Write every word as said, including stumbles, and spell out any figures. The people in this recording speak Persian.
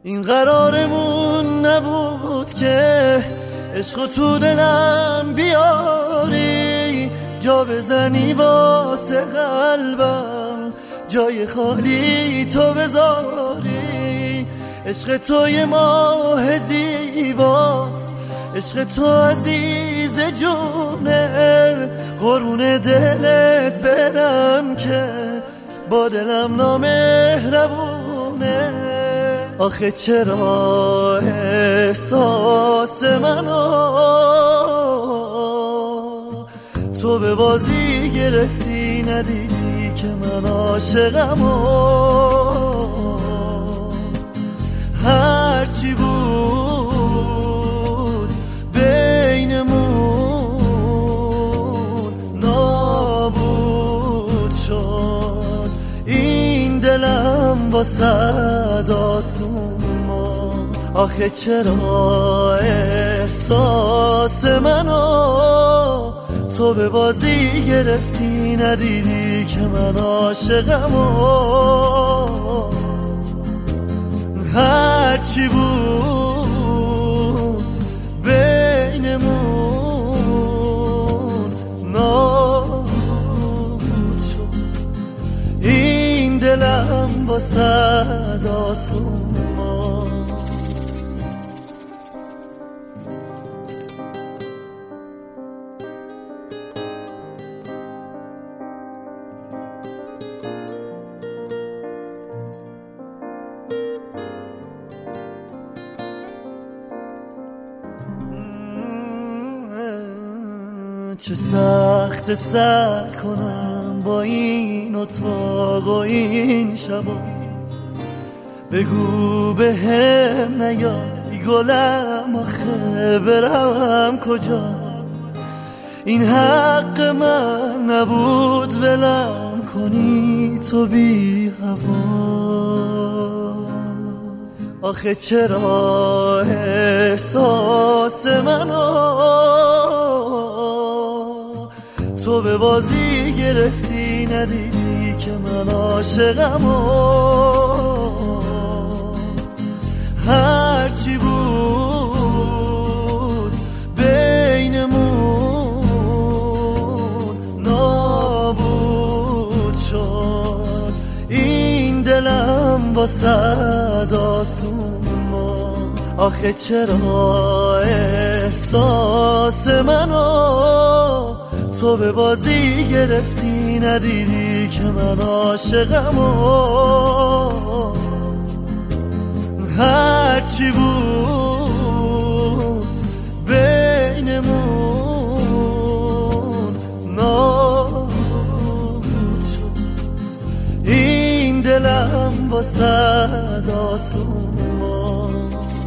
این قرارمون نبود که عشق تو دلم بیاری، جا بزنی واسه قلبم، جای خالی تو بذاری. عشق تو یه ماه زیباست، عشق تو عزیز جونه، قربون دلت برم که با دلم نامهربونه. آخه چرا احساس منو تو به بازی گرفتی، ندیدی که من عاشقمو. هرچی بود بینمون نابود شد، این دلم واسه آسون موند. آخه چرا احساس منو تو به بازی گرفتی، ندیدی که من عاشقمو. هرچی بود بینمون نابود شد، این دلم واسه آسون ماند. چه سخت سر کنم با این اتاق و این شبا، بگو به هم نیای گلم، آخه برم کجا؟ این حق من نبود ولم کنی تو بی هوا. آخه چرا احساس منو تو به بازی گرفتی، ندیدی که من عاشقمو. هرچی بود بینمون نابود شد، این دلم واسه آسون موند. آخه چرا احساس منو تو به بازی گرفتی، ندیدی که من عاشقمو. هرچی بود بینمون نابود شد، این دلم واسه آسون موند.